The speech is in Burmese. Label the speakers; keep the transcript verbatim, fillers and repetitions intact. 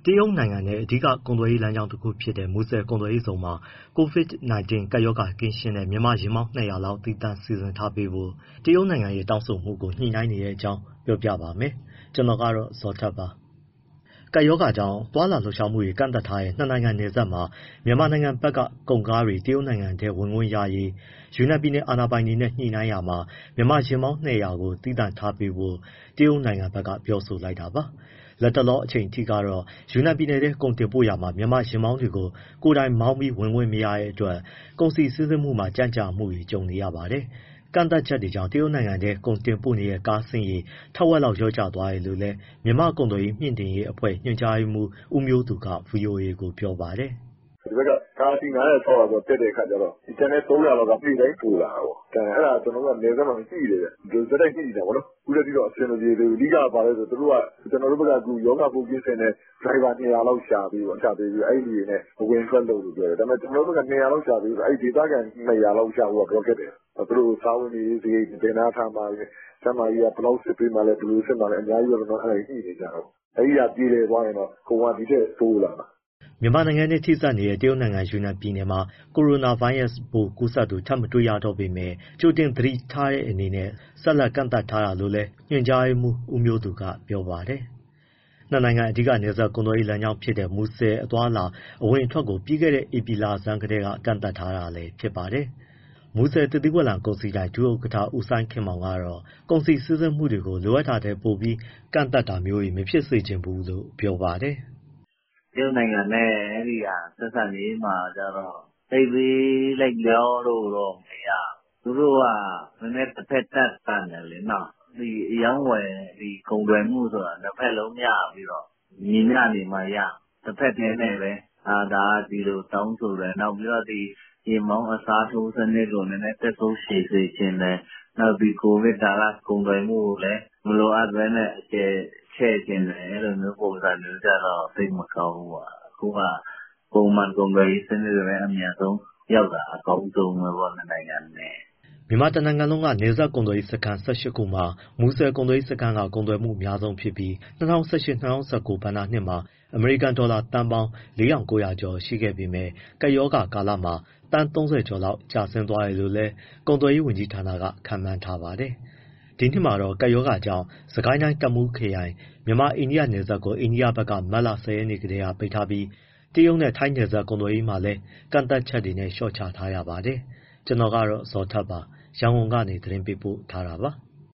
Speaker 1: တရုတ်နိုင်ငံနဲ့အဓိကကုန်သွယ်ရေးလမ်းကြောင်းတစ်ခုဖြစ်တဲ့မူဆယ်ကုန်သွယ်ရေးဇုန်မှာ COVID 19 ကပ်ရောဂါကင်းရှင်းတဲ့မြန်မာယာဉ်မောင်း ၂၀၀ လောက်သီးသန့်စီစဉ်ထားပေးဖို့ တရုတ်နိုင်ငံရဲ့တောင်းဆိုမှုကို ညှိနှိုင်းနေတဲ့အကြောင်းပြောပြပါမယ်။ ဗွီအိုအေမြန်မာပိုင်းသတင်းထောက် ကိုဇော်ထက်က သတင်းပေးပို့ထားပါတယ်။ ကပ်ရောဂါကြောင့် သွားလာလှုပ်ရှားမှုတွေ ကန့်သတ်ထားတဲ့ နှစ်နိုင်ငံနယ်စပ်မှာ မြန်မာနိုင်ငံဘက်က ကုန်ကားတွေ တရုတ်နိုင်ငံထဲ ဝင်ခွင့်ရရေး ယူနန်ပြည်နယ် အာဏာပိုင်တွေနဲ့ ညှိနှိုင်းရာမှာ မြန်မာယာဉ်မောင်း ၂၀၀ ကို သီးသန့်ထားပေးဖို့ တရုတ်နိုင်ငံဘက်က ပြောဆိုလိုက်တာပါ။ လတ်တလောအချိန်အထိကတော့ ယူနန်ပြည်နယ်ထဲ ကုန်တင်ပို့ရာမှာ မြန်မာယာဉ်မောင်းတွေကို ကိုယ်တိုင်မောင်းပြီး ဝင်ခွင့်မရတဲ့အတွက် ကုန်စည်စီးဆင်းမှုမှာ ကြန့်ကြာမှုတွေ ကြုံနေရပါတယ်။ ကန့်သတ်ချက်တွေကြောင့် တရုတ်နိုင်ငံထဲ ကုန်တင်ပို့နေတဲ့ ကားအစီးရေ ထက်ဝက်လောက် လျော့ကျသွားတယ်လို့လည်း မြန်မာ့ကုန်သွယ်ရေး မြှင့်တင်ရေးအဖွဲ့ ညွှန်ကြားရေးမှူး ဦးမျိုးသူက ဗွီအိုအေကို ပြောပါတယ်။
Speaker 2: “ဒီဘက်က ကားအစီး ငါးရာ၊ ခြောက်ရာကျော်တက်တဲ့အခါကျတော့ ကျန်တဲ့ သုံးရာလောက်က နေ့တိုင်းပိုလာတာပေါ့။ အဲဒါ ကျနော်တို့က နယ်စပ်မှာ ညှိတယ်ဗျ၊ ဆက်တိုက်ညှိနေတာပေါ့နော်။ အခုထိတော့ အဆင်မပြေသေးဘူး။ အဓိက ဘာလဲဆိုတော့ သူတို့က ကျနော်တို့ဘက်က ရောဂါပိုးကင်းစင်တဲ့ ဒရိုင်ဘာ ၂၀၀ လောက်ရှာပေးပေါ့။ အဲဒီလူတွေနဲ့ အဝင်အထွက်လုပ်လို့ ပြောတယ်။ ဒါပေမဲ့ ကျနော်တို့ဘက်က ၂၀၀ လောက်ရှာပေးတယ်ဆိုတော့ အဲဒီဒေသခံ ၂၀၀ လောက်ရှာဖို့က တော်တော်ခက်တယ်။ သူတို့ စားဝတ်နေရေးစရိတ် ဘယ်နားထားမှာလဲ၊ ကျန်းမာရေးက ဘယ်လောက်စစ်ပေးမှာလဲ၊ ဘယ်လိုစစ်မှာလဲ အများကြီးပဲပေါ့နော် အဲဒါတွေ ညှိနေကြတာပေါ့။ အဲဒီဟာ ပြေလည်သွားရင်တော့ ကုန်က ဒီထက်တိုးလာမှာ။ ”
Speaker 1: မြန်မာနိုင်ငံနဲ့ ထိစပ်နေတဲ့ တရုတ်နိုင်ငံ ယူနန်ပြည်နယ်မှာ ကိုရိုနာဗိုင်းရပ်စ်ပိုး ကူးစက်သူ ထပ်မတွေ့ရတော့ပေမဲ့ ကြိုတင်သတိထားတဲ့အနေနဲ့ ဆက်လက်ကန့်သတ်ထားတာလို့လည်း ညွှန်ကြားရေးမှူး ဦးမျိုးသူက ပြောပါတယ်။ နှစ်နိုင်ငံ အဓိကနယ်စပ်ကုန်သွယ်ရေးလမ်းကြောင်းဖြစ်တဲ့ မူဆယ် အသွားအလာ အဝင်အထွက်ကို ပြီးခဲ့တဲ့ ဧပြီလဆန်းကတည်းက ကန့်သတ်ထားတာလည်း ဖြစ်ပါတယ်။ မူဆယ် သစ်သီးဝလံကုန်စည်ဒိုင် ဒုဥက္ကဋ္ဌ ဦးစိုင်းခင်မောင်ကတော့ ကုန်စည်စီးဆင်းမှုတွေကို လိုအပ်တာထက်ပိုပြီး ကန့်သတ်တာမျိုးတွေ မဖြစ်စေချင်ဘူးလို့ ပြောပါတယ်။
Speaker 3: “တရုတ်နိုင်ငံနဲ့ ဆက်ဆံရေးမှာကျတော့ သိပ်ပြီးလိုက်လျောလို့တော့ မရဘူး။ သူတို့က နည်းနည်း တဖက်သတ်ဆန်တယ်လေနော်။ ဒီအရောင်းအဝယ် ကုန်သွယ်မှုဆိုတာ နှစ်ဘက်လုံးရပြီးတော့ ညီမျှနေမှရမှာ။ တဖက်တည်းနဲ့ပဲ ဒါကဒီလိုတောင်းဆိုတယ်။ နောက်ပြီးတော့ ယာဉ်မောင်းအစားထိုးစနစ်ကို နည်းနည်းသက်ဆိုးရှည်စေချင်တယ်။ နောက် ကိုဗစ်ကာလ ကုန်သွယ်မှုကိုလည်း မလိုအပ်ဘဲနဲ့ အကျယ်ချဲ့ချင်တယ်။ အဲဒီလိုမျိုးပုံစံမျိုးကျတော့ သိပ်မကောင်းဘူးပေါ့။ အခုက ပုံမှန်ကုန်သွယ်ရေးစနစ်ပဲ အမြန်ဆုံးရောက်တာ အကောင်းဆုံးပဲပေါ့ နှစ်နိုင်ငံနဲ့။
Speaker 1: ” မြန်မာတနိုင်ငံလုံးက နယ်စပ်ကုန်သွယ်ရေးစခန်း ၁၈ ခုမှာ မူဆယ်ကုန်သွယ်ရေးစခန်းက ကုန်သွယ်မှုအများဆုံးဖြစ်ပြီး ၂၀၁၈-၂၀၁၉ ဘဏ္ဍာနှစ်မှာ အမေရိကန်ဒေါ်လာသန်းပေါင်း ၄,၉၀၀ ကျော်ရှိခဲ့ပေမဲ့ ကပ်ရောဂါကာလမှာ သန်း ၃၀ ကျော်လောက် ကျဆင်းသွားတယ်လို့လည်း ကုန်သွယ်ရေးဝန်ကြီးဌာနက ခန့်မှန်းထားပါတယ်။ ဒီနှစ်မှာတော့ ကပ်ရောဂါကြောင့် စစ်ကိုင်းတိုင်း တမူးခရိုင် မြန်မာ- အိန္ဒိယနယ်စပ်ကို အိန္ဒိယဘက်က မတ်လ ၁၀ ရက်နေ့ကတည်းက ပိတ်ထားပြီး တရုတ်နဲ့ ထိုင်းနယ်စပ်ကုန်သွယ်ရေးမှာလည်း ကန့်သတ်ချက်တွေနဲ့ လျှော့ချထားရပါတယ်။ ကျနော်ကတော့ ဇော်ထက်ပါ ရန်ကုန်ကနေ သတင်းပေးပို့ထားတာပါ။